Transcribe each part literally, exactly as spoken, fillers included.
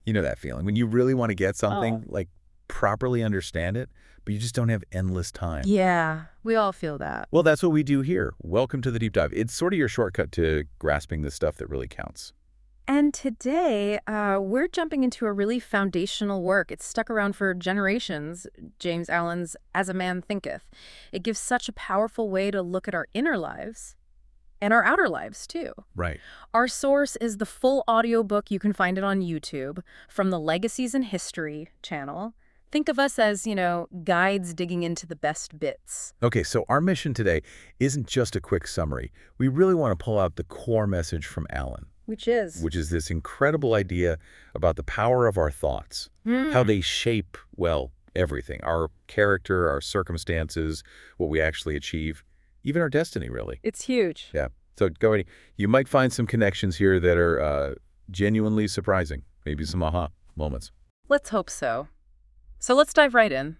You know that feeling when you really want to get something, Oh. like properly understand it, but you just don't have endless time. Yeah, we all feel that. Well, that's what we do here. Welcome to the Deep Dive. It's sort of your shortcut to grasping the stuff that really counts. And today, uh, we're jumping into a really foundational work. It's stuck around for generations, James Allen's As a Man Thinketh. It gives such a powerful way to look at our inner lives and our outer lives, too. Right. Our source is the full audiobook. You can find it on YouTube from the Legacies in History channel. Think of us as, you know, guides digging into the best bits. Okay, so our mission today isn't just a quick summary. We really want to pull out the core message from Allen, Which is? which is this incredible idea about the power of our thoughts, Mm. how they shape, well, everything, our character, our circumstances, what we actually achieve, even our destiny, really. It's huge. Yeah. So go ahead. You might find some connections here that are uh, genuinely surprising, maybe some aha moments. Let's hope so. So let's dive right in.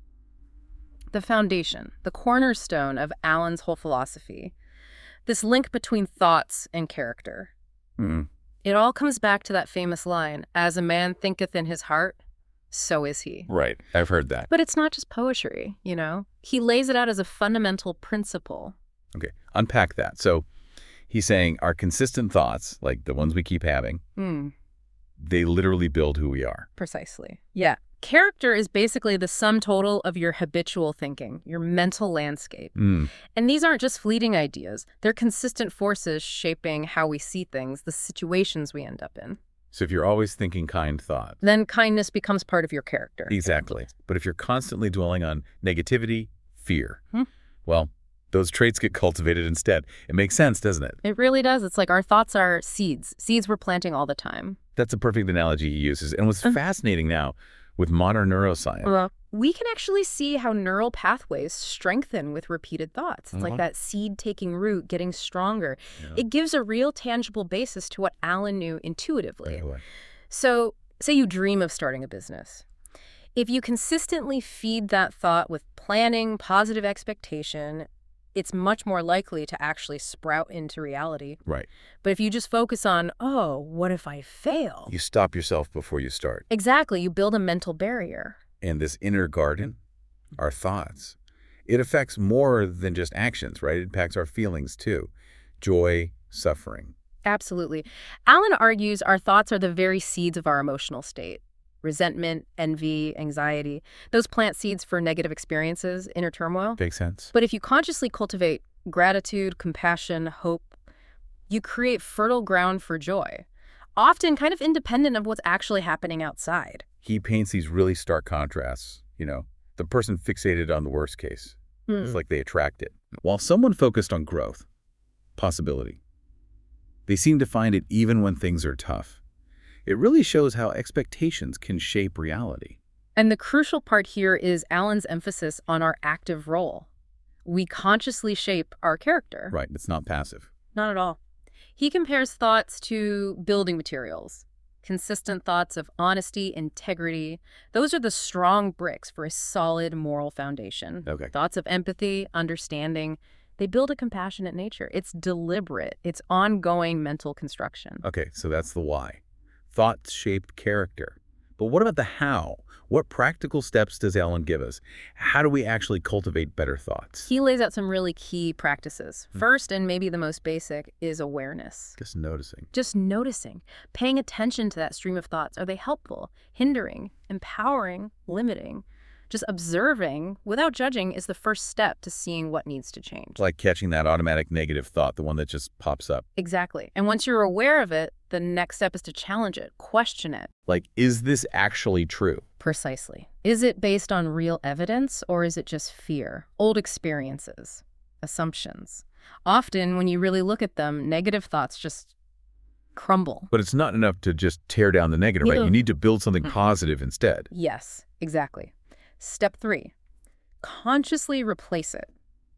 The foundation, the cornerstone of Allen's whole philosophy, this link between thoughts and character. Mm. It all comes back to that famous line, as a man thinketh in his heart, so is he. Right. I've heard that. But it's not just poetry, you know? He lays it out as a fundamental principle. Okay. Unpack that. So he's saying our consistent thoughts, like the ones we keep having, Hmm, they literally build who we are. precisely. Yeah. Character is basically the sum total of your habitual thinking, your mental landscape. Mm. And these aren't just fleeting ideas. They're consistent forces shaping how we see things, the situations we end up in. So if you're always thinking kind thoughts, Then kindness becomes part of your character. exactly. But if you're constantly dwelling on negativity, fear, Hmm. well, those traits get cultivated instead. It makes sense, doesn't it? It really does. It's like our thoughts are seeds, seeds we're planting all the time. That's a perfect analogy he uses. And what's Uh. fascinating now with modern neuroscience, Well, we can actually see how neural pathways strengthen with repeated thoughts. It's Mhm. like that seed taking root, getting stronger. Yeah. It gives a real tangible basis to what Allen knew intuitively. Right away. So, say you dream of starting a business. If you consistently feed that thought with planning, positive expectation, it's much more likely to actually sprout into reality. Right. But if you just focus on, oh, what if I fail? You stop yourself before you start. Exactly, you build a mental barrier. And this inner garden, our thoughts, it affects more than just actions, right? It impacts our feelings too. Joy, suffering. Absolutely. Allen argues our thoughts are the very seeds of our emotional state. Resentment, envy, anxiety, those plant seeds for negative experiences, inner turmoil. Makes sense? But if you consciously cultivate gratitude, compassion, hope, you create fertile ground for joy, often kind of independent of what's actually happening outside. He paints these really stark contrasts, you know, the person fixated on the worst case. It's Hmm. like they attract it. While someone focused on growth, possibility, they seem to find it even when things are tough. It really shows how expectations can shape reality. And the crucial part here is Allen's emphasis on our active role. We consciously shape our character. Right, it's not passive. Not at all. He compares thoughts to building materials. Consistent thoughts of honesty, integrity. Those are the strong bricks for a solid moral foundation. Okay. Thoughts of empathy, understanding. They build a compassionate nature. It's deliberate. It's ongoing mental construction. Okay, so that's the why. Thoughts shape character. But what about the how? What practical steps does Allen give us? How do we actually cultivate better thoughts? He lays out some really key practices. First, and maybe the most basic, is awareness. Just noticing. Just noticing, paying attention to that stream of thoughts. Are they helpful, hindering, empowering, limiting? Just observing without judging is the first step to seeing what needs to change. Like catching that automatic negative thought, the one that just pops up. Exactly. And once you're aware of it, the next step is to challenge it, question it. Like, is this actually true? Precisely. Is it based on real evidence or is it just fear, old experiences, assumptions? Often, when you really look at them, negative thoughts just crumble. But it's not enough to just tear down the negative, right? Yeah. You need to build something positive instead. Yes, exactly. Step three, consciously replace it.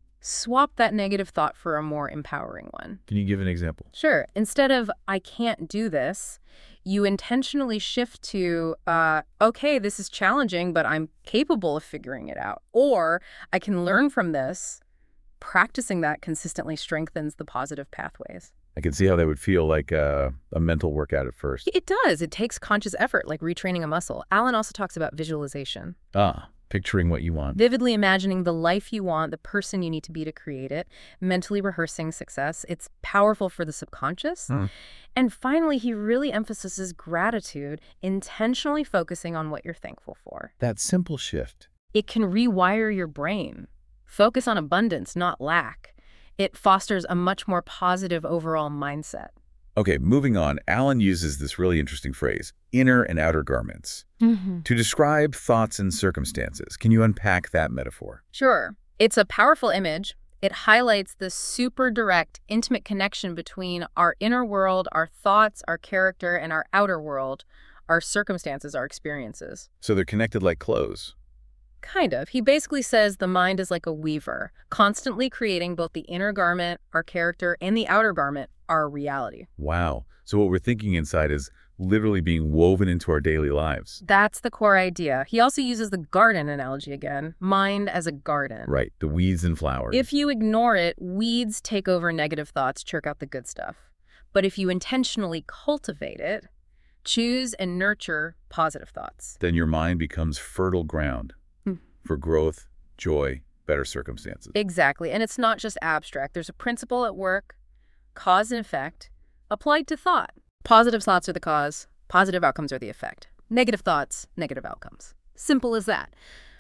Swap that negative thought for a more empowering one. Can you give an example? Sure. Instead of, I can't do this, you intentionally shift to, uh, okay, this is challenging, but I'm capable of figuring it out. Or I can learn from this. Practicing that consistently strengthens the positive pathways. I can see how that would feel like a, a mental workout at first. It does. It takes conscious effort, like retraining a muscle. Alan also talks about visualization. Ah, picturing what you want. Vividly imagining the life you want, the person you need to be to create it, mentally rehearsing success. It's powerful for the subconscious. Hmm. And finally, he really emphasizes gratitude, intentionally focusing on what you're thankful for. That simple shift. It can rewire your brain. Focus on abundance, not lack. It fosters a much more positive overall mindset. Okay, moving on, Alan uses this really interesting phrase, inner and outer garments, Mm-hmm. to describe thoughts and circumstances. Can you unpack that metaphor? Sure. It's a powerful image. It highlights the super direct, intimate connection between our inner world, our thoughts, our character, and our outer world, our circumstances, our experiences. So they're connected like clothes. Kind of. He basically says the mind is like a weaver, constantly creating both the inner garment, our character, and the outer garment, our reality. Wow. So what we're thinking inside is literally being woven into our daily lives. That's the core idea. He also uses the garden analogy again, mind as a garden. Right, the weeds and flowers. If you ignore it, weeds take over negative thoughts, chirk out the good stuff. But if you intentionally cultivate it, choose and nurture positive thoughts. Then your mind becomes fertile ground Hmm. for growth, joy, better circumstances. Exactly. And it's not just abstract. There's a principle at work, cause and effect, applied to thought. Positive thoughts are the cause. Positive outcomes are the effect. Negative thoughts, negative outcomes. Simple as that.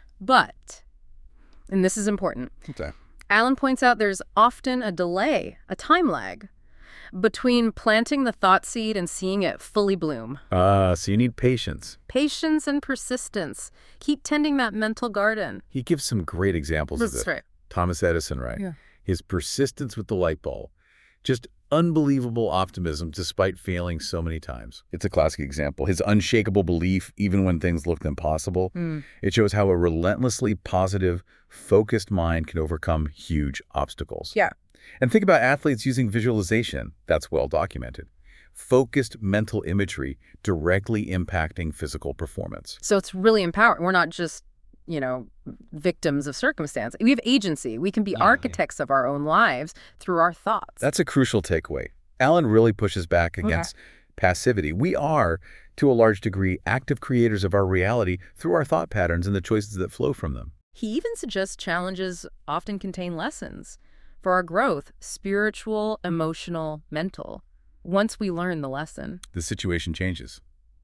But, and this is important, Okay. Alan points out there's often a delay, a time lag, between planting the thought seed and seeing it fully bloom. Ah, so you need patience. Patience and persistence. Keep tending that mental garden. He gives some great examples of That's this. right. Thomas Edison, right? Yeah. His persistence with the light bulb. Just unbelievable optimism despite failing so many times. It's a classic example. His unshakable belief, even when things looked impossible. Mm. It shows how a relentlessly positive, focused mind can overcome huge obstacles. Yeah. And think about athletes using visualization. That's well documented. Focused mental imagery directly impacting physical performance. So it's really empowering. We're not just, you know, victims of circumstance. We have agency. We can be Yeah. architects of our own lives through our thoughts. That's a crucial takeaway. Alan really pushes back against passivity. We are, to a large degree, active creators of our reality through our thought patterns and the choices that flow from them. He even suggests challenges often contain lessons for our growth, spiritual, emotional, mental. Once we learn the lesson. The situation changes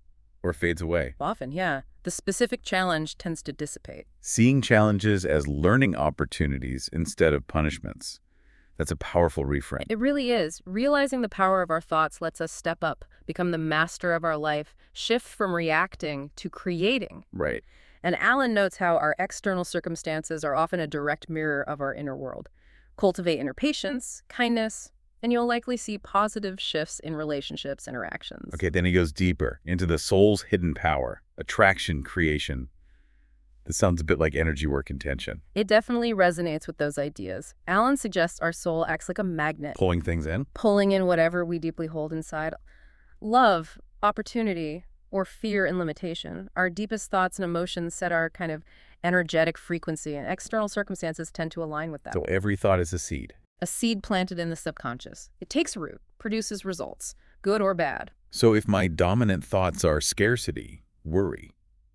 or fades away. Often, yeah. The specific challenge tends to dissipate. Seeing challenges as learning opportunities instead of punishments. That's a powerful reframe. It really is. Realizing the power of our thoughts lets us step up, become the master of our life, shift from reacting to creating. Right. And Alan notes how our external circumstances are often a direct mirror of our inner world. Cultivate inner patience, kindness, and you'll likely see positive shifts in relationships, interactions. Okay, then he goes deeper into the soul's hidden power, attraction, creation. This sounds a bit like energy work intention. It definitely resonates with those ideas. Alan suggests our soul acts like a magnet, Pulling things in? pulling in whatever we deeply hold inside. Love, opportunity, or fear and limitation. Our deepest thoughts and emotions set our kind of energetic frequency, and external circumstances tend to align with that. So every thought is a seed. A seed planted in the subconscious. It takes root, produces results, good or bad. So if my dominant thoughts are scarcity, worry,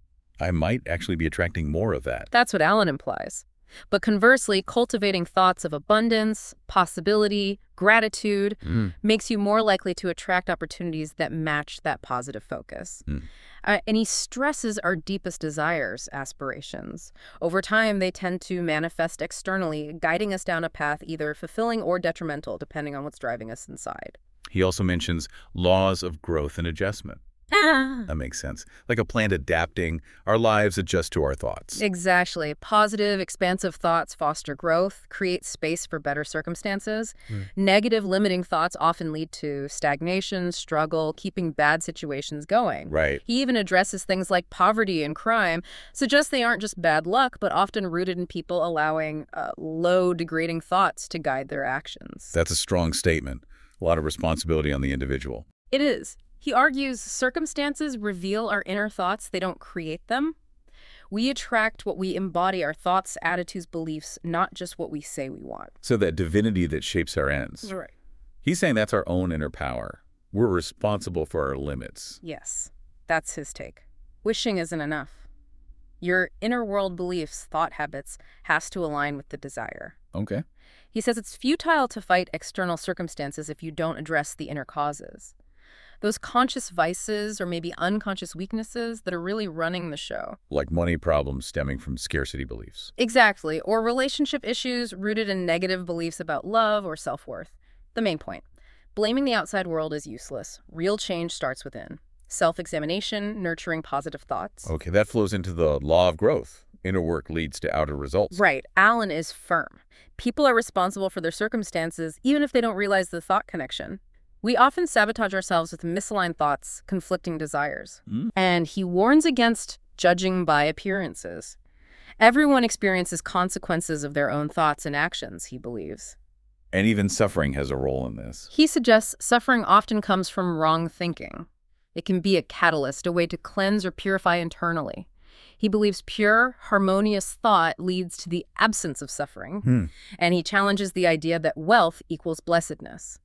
I might actually be attracting more of that. That's what Alan implies. But conversely, cultivating thoughts of abundance, possibility, gratitude Mm. makes you more likely to attract opportunities that match that positive focus. Mm. Uh, and he stresses our deepest desires, aspirations. Over time, they tend to manifest externally, guiding us down a path either fulfilling or detrimental, depending on what's driving us inside. He also mentions laws of growth and adjustment. Ah. That makes sense. Like a plant adapting, our lives adjust to our thoughts. Exactly. Positive, expansive thoughts foster growth, create space for better circumstances. Right. Negative, limiting thoughts often lead to stagnation, struggle, keeping bad situations going. Right. He even addresses things like poverty and crime, suggests they aren't just bad luck, but often rooted in people allowing uh, low, degrading thoughts to guide their actions. That's a strong statement. A lot of responsibility on the individual. It is. He argues circumstances reveal our inner thoughts, they don't create them. We attract what we embody, our thoughts, attitudes, beliefs, not just what we say we want. So that divinity that shapes our ends. Right. He's saying that's our own inner power. We're responsible for our limits. Yes, that's his take. Wishing isn't enough. Your inner world beliefs, thought habits, has to align with the desire. Okay. He says it's futile to fight external circumstances if you don't address the inner causes. Those conscious vices or maybe unconscious weaknesses that are really running the show. Like money problems stemming from scarcity beliefs. Exactly, or relationship issues rooted in negative beliefs about love or self-worth. The main point. Blaming the outside world is useless. Real change starts within. Self-examination, nurturing positive thoughts. Okay, that flows into the law of growth. Inner work leads to outer results. Right. Alan is firm. People are responsible for their circumstances, even if they don't realize the thought connection. We often sabotage ourselves with misaligned thoughts, conflicting desires. Mm. And he warns against judging by appearances. Everyone experiences consequences of their own thoughts and actions, he believes. And even suffering has a role in this. He suggests suffering often comes from wrong thinking. It can be a catalyst, a way to cleanse or purify internally. He believes pure, harmonious thought leads to the absence of suffering, Hmm. and he challenges the idea that wealth equals blessedness.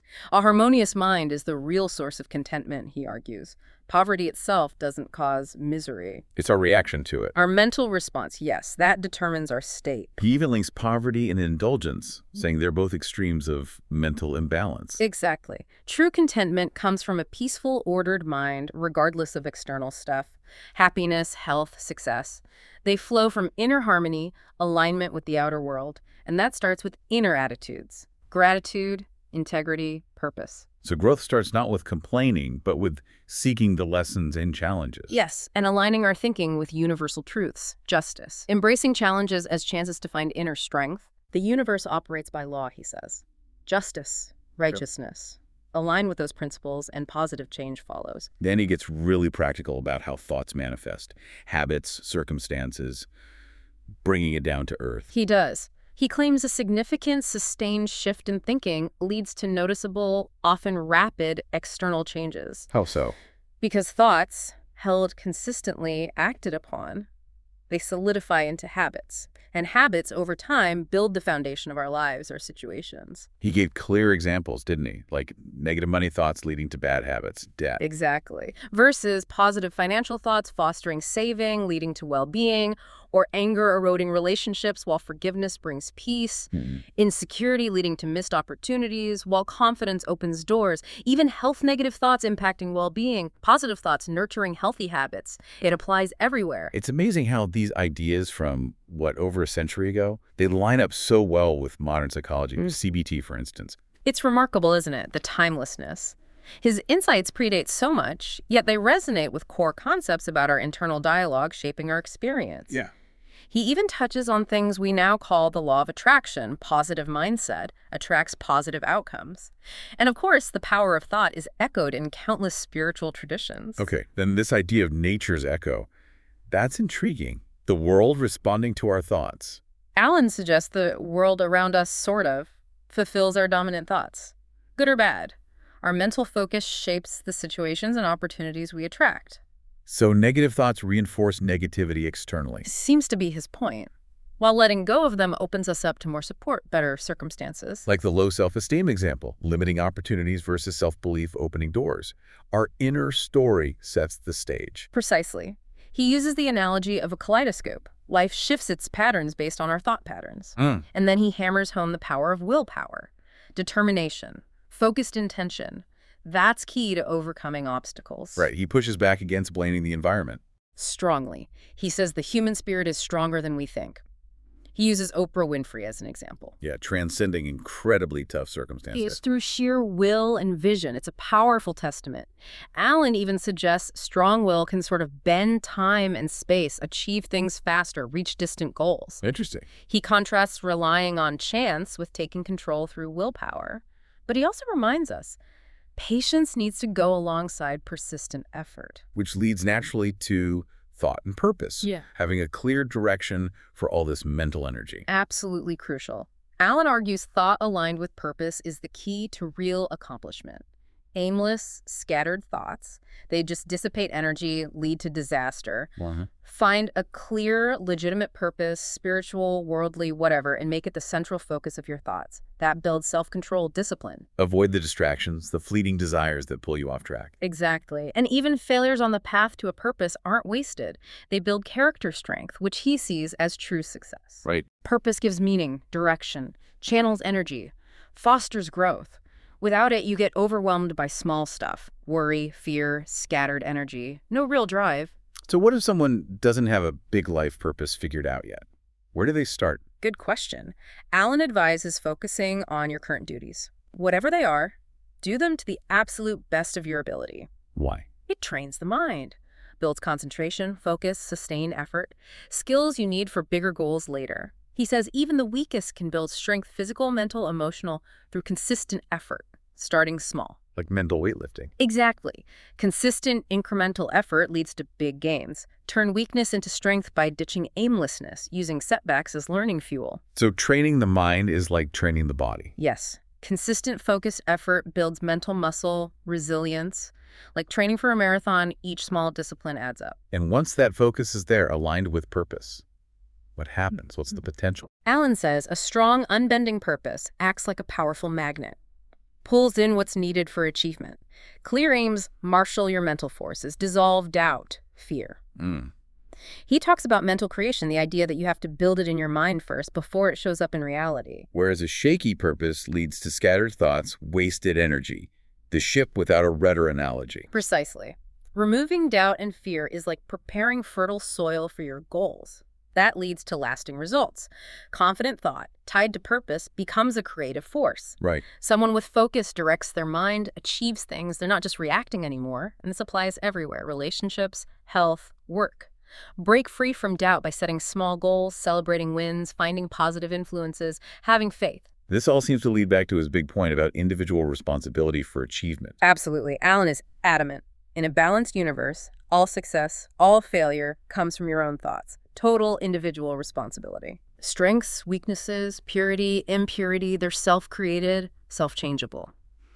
A harmonious mind is the real source of contentment, he argues. Poverty itself doesn't cause misery. It's our reaction to it. Our mental response, yes, that determines our state. He even links poverty and indulgence, saying they're both extremes of mental imbalance. Exactly. True contentment comes from a peaceful, ordered mind, regardless of external stuff. Happiness, health, success. They flow from inner harmony, alignment with the outer world, and that starts with inner attitudes. Gratitude, integrity, purpose. So growth starts not with complaining, but with seeking the lessons and challenges. Yes, and aligning our thinking with universal truths, justice. Embracing challenges as chances to find inner strength. The universe operates by law, he says. Justice, righteousness. Align with those principles and positive change follows. Then he gets really practical about how thoughts manifest. Habits, circumstances, bringing it down to earth. He does. He claims a significant, sustained shift in thinking leads to noticeable, often rapid, external changes. How so? Because thoughts, held consistently, acted upon, they solidify into habits. And habits, over time, build the foundation of our lives or situations. He gave clear examples, didn't he? Like negative money thoughts leading to bad habits, debt. Exactly. Versus positive financial thoughts fostering saving, leading to well-being, or anger eroding relationships while forgiveness brings peace, Hmm. insecurity leading to missed opportunities while confidence opens doors, even health negative thoughts impacting well-being, positive thoughts nurturing healthy habits. It applies everywhere. It's amazing how these ideas from, what, over a century ago, they line up so well with modern psychology, Mm. C B T, for instance. It's remarkable, isn't it? The timelessness. His insights predate so much, yet they resonate with core concepts about our internal dialogue shaping our experience. Yeah. He even touches on things we now call the law of attraction. Positive mindset attracts positive outcomes. And of course, the power of thought is echoed in countless spiritual traditions. Okay, then this idea of nature's echo, that's intriguing. The world responding to our thoughts. Alan suggests the world around us sort of fulfills our dominant thoughts. Good or bad, our mental focus shapes the situations and opportunities we attract. So negative thoughts reinforce negativity externally. Seems to be his point. While letting go of them opens us up to more support, better circumstances. Like the low self-esteem example, limiting opportunities versus self-belief opening doors. Our inner story sets the stage. Precisely. He uses the analogy of a kaleidoscope. Life shifts its patterns based on our thought patterns. Mm. And then he hammers home the power of willpower, determination, focused intention. That's key to overcoming obstacles. Right, he pushes back against blaming the environment. Strongly. He says the human spirit is stronger than we think. He uses Oprah Winfrey as an example. Yeah, transcending incredibly tough circumstances. It's through sheer will and vision. It's a powerful testament. Alan even suggests strong will can sort of bend time and space, achieve things faster, reach distant goals. Interesting. He contrasts relying on chance with taking control through willpower. But he also reminds us, patience needs to go alongside persistent effort. Which leads naturally to thought and purpose. Yeah. Having a clear direction for all this mental energy. Absolutely crucial. Alan argues thought aligned with purpose is the key to real accomplishment. Aimless, scattered thoughts. They just dissipate energy, lead to disaster. Uh-huh. Find a clear, legitimate purpose, spiritual, worldly, whatever, and make it the central focus of your thoughts. That builds self-control, discipline. Avoid the distractions, the fleeting desires that pull you off track. Exactly. And even failures on the path to a purpose aren't wasted. They build character strength, which he sees as true success. Right. Purpose gives meaning, direction, channels energy, fosters growth. Without it, you get overwhelmed by small stuff. Worry, fear, scattered energy. No real drive. So what if someone doesn't have a big life purpose figured out yet? Where do they start? Good question. Allen advises focusing on your current duties. Whatever they are, do them to the absolute best of your ability. Why? It trains the mind, builds concentration, focus, sustained effort, skills you need for bigger goals later. He says even the weakest can build strength, physical, mental, emotional, through consistent effort, starting small. Like mental weightlifting. Exactly. Consistent, incremental effort leads to big gains. Turn weakness into strength by ditching aimlessness, using setbacks as learning fuel. So training the mind is like training the body. Yes. Consistent, focused effort builds mental muscle, resilience. Like training for a marathon, each small discipline adds up. And once that focus is there, aligned with purpose, what happens? What's the potential? Allen says a strong, unbending purpose acts like a powerful magnet. Pulls in what's needed for achievement. Clear aims marshal your mental forces, dissolve doubt, fear. Mm. He talks about mental creation, the idea that you have to build it in your mind first before it shows up in reality. Whereas a shaky purpose leads to scattered thoughts, wasted energy. The ship without a rudder analogy. Precisely. Removing doubt and fear is like preparing fertile soil for your goals. That leads to lasting results. Confident thought, tied to purpose, becomes a creative force. Right. Someone with focus directs their mind, achieves things. They're not just reacting anymore. And this applies everywhere. Relationships, health, work. Break free from doubt by setting small goals, celebrating wins, finding positive influences, having faith. This all seems to lead back to his big point about individual responsibility for achievement. Absolutely. Allen is adamant. In a balanced universe, all success, all failure comes from your own thoughts. Total individual responsibility. Strengths, weaknesses, purity, impurity, they're self-created, self-changeable.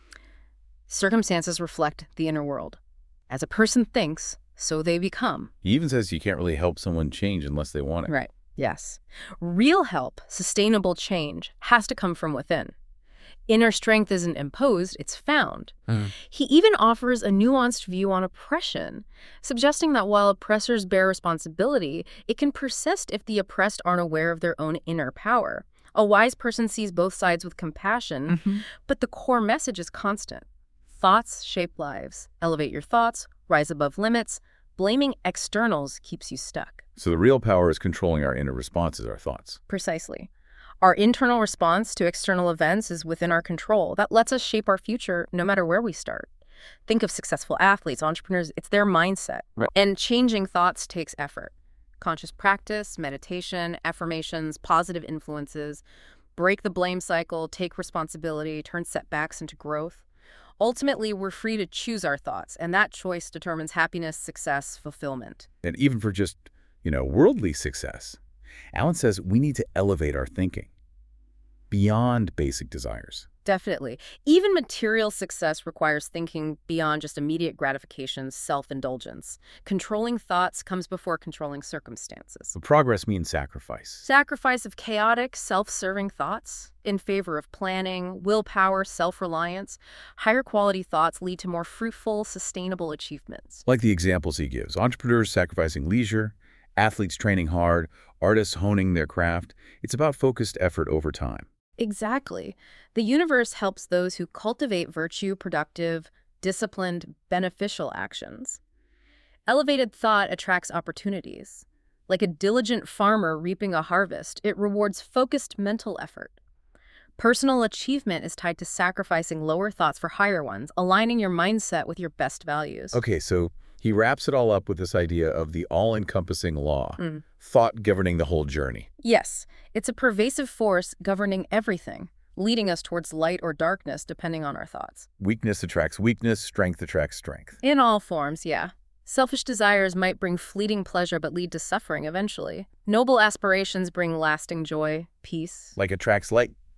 Circumstances reflect the inner world. As a person thinks, so they become. He even says you can't really help someone change unless they want it. Right. Yes. Real help, sustainable change, has to come from within. Inner strength isn't imposed, it's found. Mm. He even offers a nuanced view on oppression, suggesting that while oppressors bear responsibility, it can persist if the oppressed aren't aware of their own inner power. A wise person sees both sides with compassion, Mm-hmm. but the core message is constant. Thoughts shape lives. Elevate your thoughts, rise above limits. Blaming externals keeps you stuck. So the real power is controlling our inner responses, our thoughts. Precisely. Our internal response to external events is within our control. That lets us shape our future no matter where we start. Think of successful athletes, entrepreneurs, it's their mindset. Right. And changing thoughts takes effort. Conscious practice, meditation, affirmations, positive influences. Break the blame cycle, take responsibility, turn setbacks into growth. Ultimately, we're free to choose our thoughts, and that choice determines happiness, success, fulfillment. And even for just, you know, worldly success, Allen says we need to elevate our thinking beyond basic desires. Definitely. Even material success requires thinking beyond just immediate gratification, self-indulgence. Controlling thoughts comes before controlling circumstances. So progress means sacrifice. Sacrifice of chaotic, self-serving thoughts in favor of planning, willpower, self-reliance. Higher quality thoughts lead to more fruitful, sustainable achievements. Like the examples he gives, entrepreneurs sacrificing leisure, athletes training hard, artists honing their craft. It's about focused effort over time. Exactly. The universe helps those who cultivate virtue, productive, disciplined, beneficial actions. Elevated thought attracts opportunities. Like a diligent farmer reaping a harvest, it rewards focused mental effort. Personal achievement is tied to sacrificing lower thoughts for higher ones, aligning your mindset with your best values. Okay, so he wraps it all up with this idea of the all-encompassing law, Mm. thought governing the whole journey. Yes, it's a pervasive force governing everything, leading us towards light or darkness depending on our thoughts. Weakness attracts weakness, strength attracts strength. In all forms, yeah. Selfish desires might bring fleeting pleasure but lead to suffering eventually. Noble aspirations bring lasting joy, peace. Like attracts like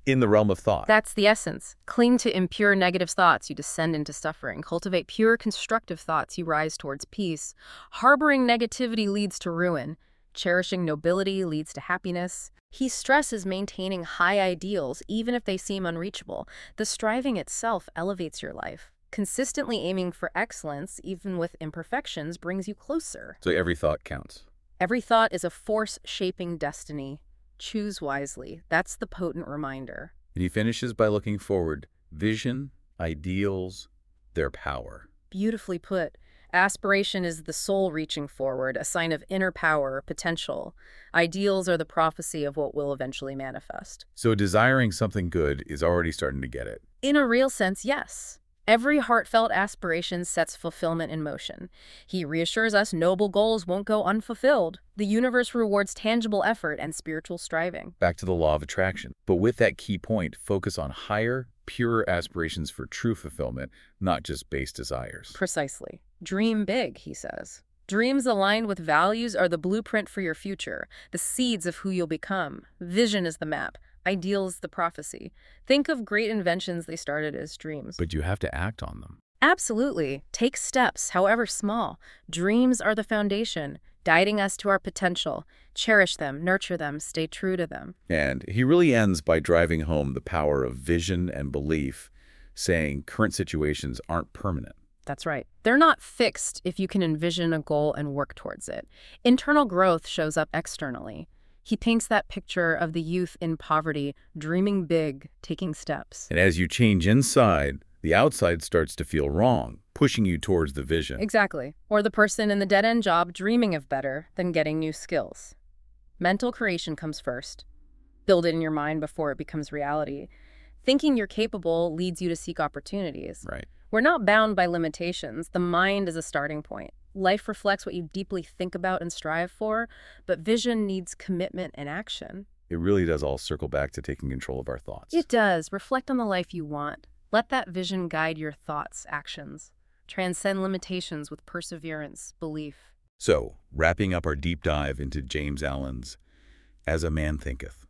in the realm of thought. That's the essence. Cling to impure negative thoughts, you descend into suffering. Cultivate pure constructive thoughts, you rise towards peace. Harboring negativity leads to ruin. Cherishing nobility leads to happiness. He stresses maintaining high ideals, even if they seem unreachable. The striving itself elevates your life. Consistently aiming for excellence, even with imperfections, brings you closer. So every thought counts. Every thought is a force shaping destiny. Choose wisely. That's the potent reminder. And he finishes by looking forward. Vision, ideals, their power. Beautifully put. Aspiration is the soul reaching forward, a sign of inner power, potential. Ideals are the prophecy of what will eventually manifest. So desiring something good is already starting to get it. In a real sense, yes. Every heartfelt aspiration sets fulfillment in motion. He reassures us noble goals won't go unfulfilled. The universe rewards tangible effort and spiritual striving. Back to the law of attraction. But with that key point, focus on higher, purer aspirations for true fulfillment, not just base desires. Precisely. Dream big, he says. Dreams aligned with values are the blueprint for your future, the seeds of who you'll become. Vision is the map. Ideals the prophecy. Think of great inventions they started as dreams. But you have to act on them. Absolutely. Take steps, however small. Dreams are the foundation, guiding us to our potential. Cherish them, nurture them, stay true to them. And he really ends by driving home the power of vision and belief, saying current situations aren't permanent. That's right. They're not fixed if you can envision a goal and work towards it. Internal growth shows up externally. He paints that picture of the youth in poverty, dreaming big, taking steps. And as you change inside, the outside starts to feel wrong, pushing you towards the vision. Exactly. Or the person in the dead-end job dreaming of better than getting new skills. Mental creation comes first. Build it in your mind before it becomes reality. Thinking you're capable leads you to seek opportunities. Right. We're not bound by limitations. The mind is a starting point. Life reflects what you deeply think about and strive for, but vision needs commitment and action. It really does all circle back to taking control of our thoughts. It does. Reflect on the life you want. Let that vision guide your thoughts, actions. Transcend limitations with perseverance, belief. So, wrapping up our deep dive into James Allen's As a Man Thinketh.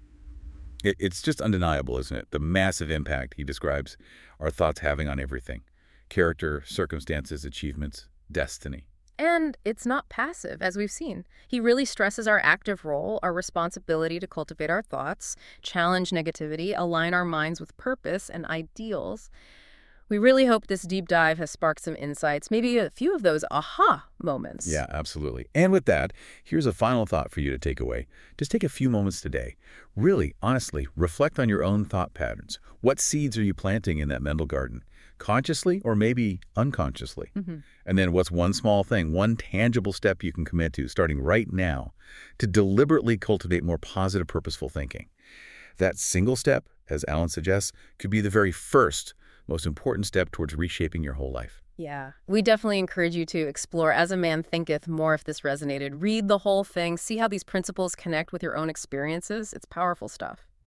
It, it's just undeniable, isn't it? The massive impact he describes our thoughts having on everything. Character, circumstances, achievements, destiny. And it's not passive, as we've seen. He really stresses our active role, our responsibility to cultivate our thoughts, challenge negativity, align our minds with purpose and ideals. We really hope this deep dive has sparked some insights, maybe a few of those aha moments. Yeah, absolutely. And with that, here's a final thought for you to take away. Just take a few moments today. Really, honestly, reflect on your own thought patterns. What seeds are you planting in that mental garden? Consciously or maybe unconsciously? Mm-hmm. And then what's one small thing, one tangible step you can commit to starting right now to deliberately cultivate more positive, purposeful thinking? That single step, as Allen suggests, could be the very first, most important step towards reshaping your whole life. Yeah, we definitely encourage you to explore As a Man Thinketh more if this resonated. Read the whole thing, see how these principles connect with your own experiences. It's powerful stuff.